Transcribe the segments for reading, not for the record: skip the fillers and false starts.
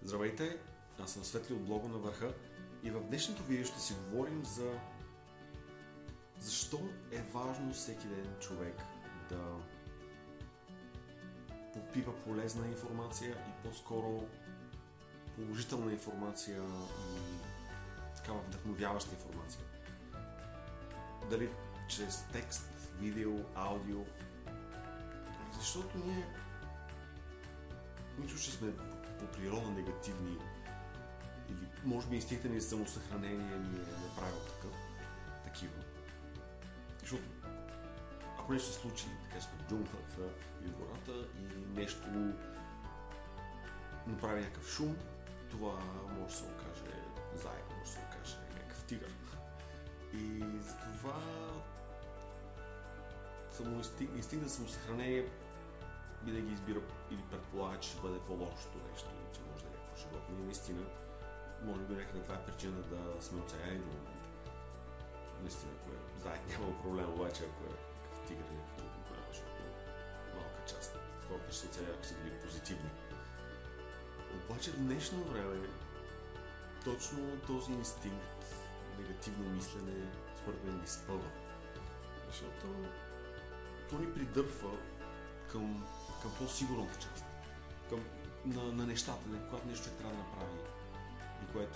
Здравейте, аз съм Светли от блога на върха и в днешното видео ще си говорим за защо е важно всеки ден човек да попива полезна информация и по-скоро положителна информация и такава вдъхновяваща информация. Дали чрез текст, видео, аудио. Защото ние мисля, че сме по природа негативни или може би инстинкта ни за самосъхранение ни е правил такива. Защото ако нещо се случи, така сме в джунглата или в гората и нещо направи някакъв шум, това може да се окаже заек, може да се окаже някакъв тигър. И затова инстинктът за самосъхранение винаги избира или предполага, че ще бъде по-лошото нещо, че може да е някакво животно. И наистина, може би някъде това е причина да сме оцеляли до момента. Наистина, ако е заек, няма проблем, обаче ако е някакъв тигър или някакъв друг голям, защото малка част от хората ще се оцелят, ако са били позитивни. Обаче в днешно време точно този инстинкт, негативно мислене, според мен ни спъва. Защото то ни придърпва към по-сигурната част, на нещата, когато нещо трябва да направи и което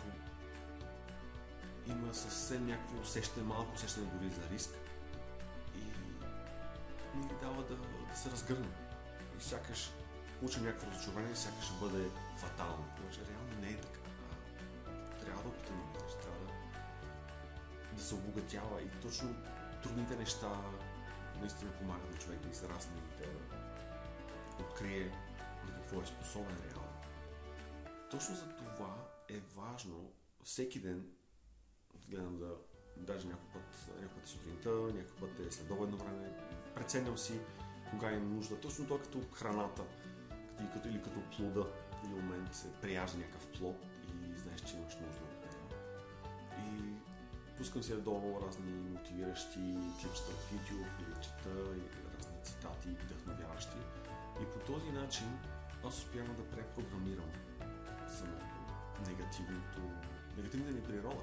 има съвсем някакво усещане, малко усещане дори за риск и ни дава да се разгърне. И сякаш получим някакво разочарование, сякаш ще бъде фатално. Обаче реално не е така. Трябва да опитаме, трябва да се обогатява и точно трудните неща наистина помагат на човек да израсне и да открие на какво е способен реално. Точно за това е важно всеки ден, гледам да даже някой път е сутринта, някой път е следобедно време, преценям си кога има нужда. Точно това като храната или като плода. В един момент се прияжда някакъв плод и знаеш, че имаш нужда от него. И пускам си долу разни мотивиращи клипчета в YouTube или чета и разни цитати, вдъхновяващи. И по този начин аз успявам да препрограмирам самото негативната ни природа.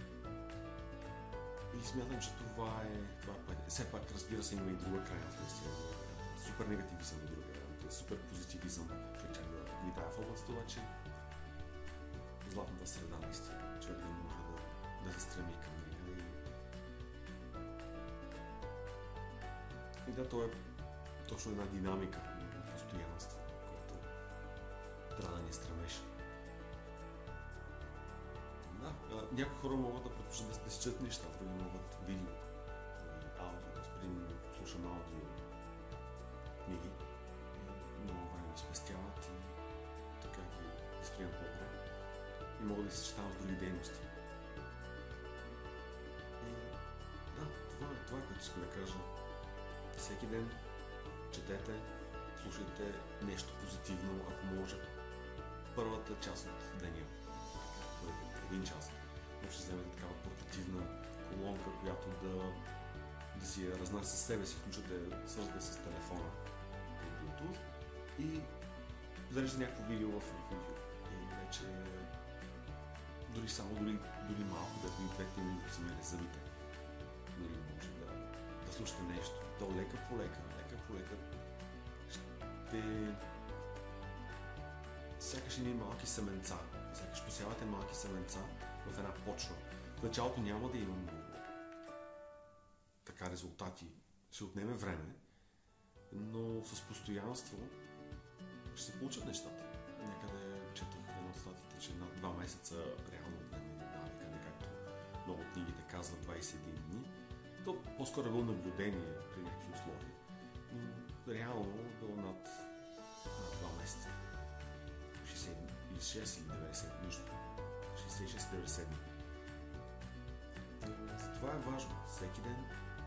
И смятам, че това е път. Все пак, разбира се, има и друга крайност. Супер негативизъм и друга крайност. Супер позитивизъм. Човек да витая в областта, обаче златната среда наистина. Човек да може да се стреми към нея. И да, то е точно една динамика на постоянство, която трябва да ни стремеш. Да, някои хора могат да предпочитат да си четат неща, други могат видео, аудио, да слушам аудио книги. Много време ми спестяват и така ги възприемам по-добре. И мога да се съчетавам с други дейности. И да, това е което иска да кажа. Всеки ден четете, слушайте нещо позитивно, ако може. Първата част от деня, един час, може да вземете такава портативна колонка, която да си я разнася със себе си, свързвате с телефона по Bluetooth и зареждате някакво видео в видео. И вече дори малко, да ви 5 минути да си мире зъбите. Дори може да слушате нещо. То лека по лека ще сякаш едни малки семенца. Сякаш посявате малки семенца в една почва. В началото няма да има много така резултати. Ще отнеме време, но с постоянство ще се получат нещата. Някъде четох в една от статите, че над 2 месеца реално отнеме навика, не както много от книгите казват 21 дни. То по-скоро е било наблюдение при някакви условия. Но реално било над 2 месеца. 66 или 90 нищо. 66-90 дни. Затова е важно всеки ден,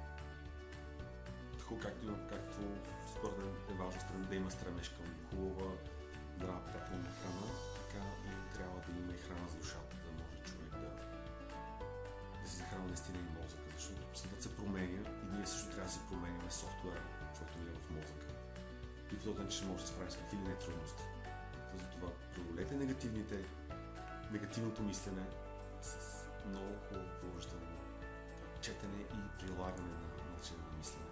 както според мен е важно да има стремеж към хубава, здрава, питателна храна, така и трябва да има и храна с душата, да може човек да си захранва наистина и мозъка, защото светът се променя и ние също трябва да си променяме софтуера, който е в мозъка. И по този начин ще може да се справим с какви ли не трудности. Затова преодолете Оставете негативното мислене с много хубаво положително четене и прилагане на начина на мислене.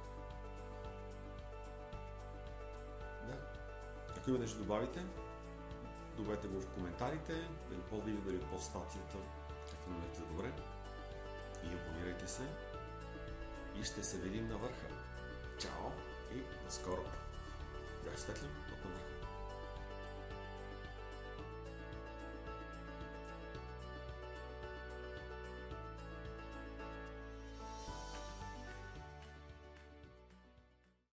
Да. Ако има нещо добавите, добавете го в коментарите, дали под видео, дали под статията, както намерите добре. И абонирайте се. И ще се видим на върха. Чао и наскоро. Бях Светлин от на върха.